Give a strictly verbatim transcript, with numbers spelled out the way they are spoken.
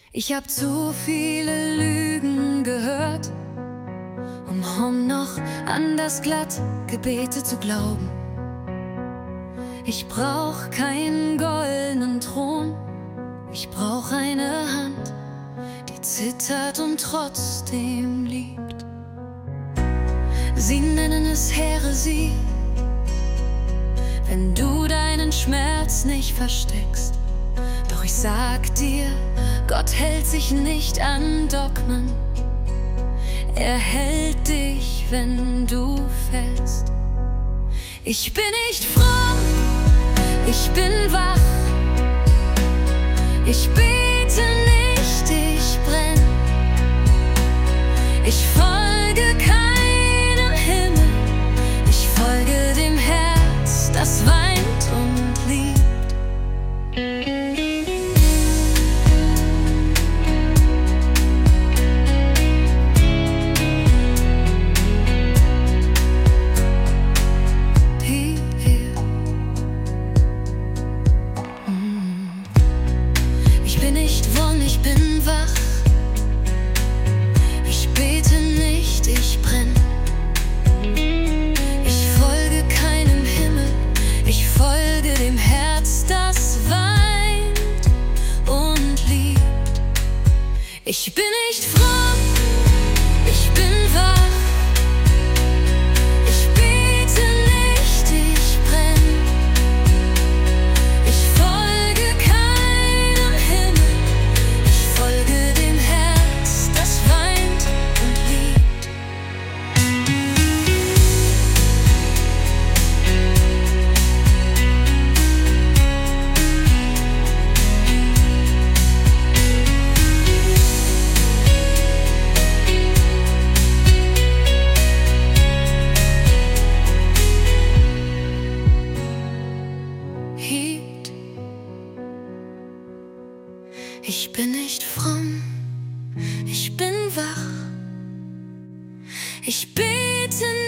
Ich hab zu viele Lügen gehört, um, um noch an das Glattgebete zu glauben. Ich brauch keinen goldenen Thron, ich brauch eine Hand, die zittert und trotzdem liebt. Sie nennen es Häresie, wenn du deinen Schmerz nicht versteckst. Doch ich sag dir, Gott hält sich nicht an Dogmen. Er hält dich, wenn du fällst. Ich bin nicht fromm, ich bin wach. Ich bete nicht, ich brenn. Ich folge keinem Himmel, ich folge dem Herz, das weint und liebt. Ich bin nicht fromm, ich bin wach. Ich bete nicht, ich brenn. Ich folge keinem Himmel, ich folge dem Herz, das weint und liebt. Ich bin nicht fromm, ich bin wach. Ich bete nicht, ich brenn. Ich folge keinem Himmel, ich folge dem Herz, das weint und liebt. Liebt. Ich bin nicht fromm, ich bin wach. Ich bete